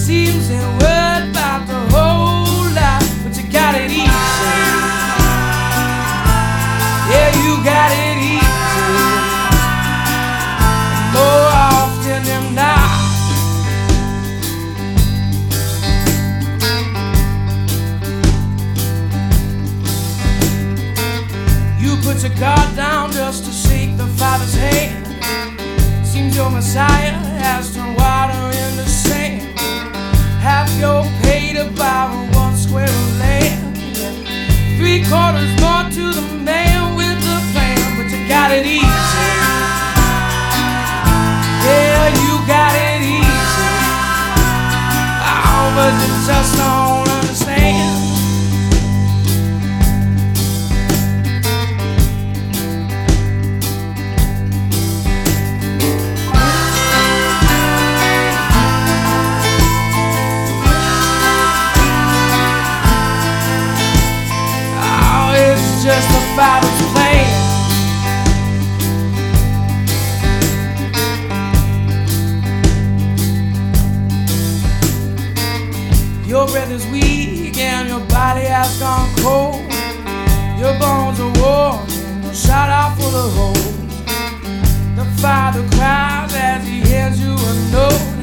Seems ain't worth about the whole lot, but you got it easy. Yeah, you got it easy. More often than not. You put your guard down just to shake the Father's hand. Seems your Messiah has turned water into sand. Half your pay to buy 1 square of land. 3/4 more to the man with the plan, but you got it easy. Yeah, you got it easy. Oh, but you just don't understand. Just the Father's plan. Your breath is weak and your body has gone cold. Your bones are worn and your shot out full of holes. The Father cries as he hands you a note.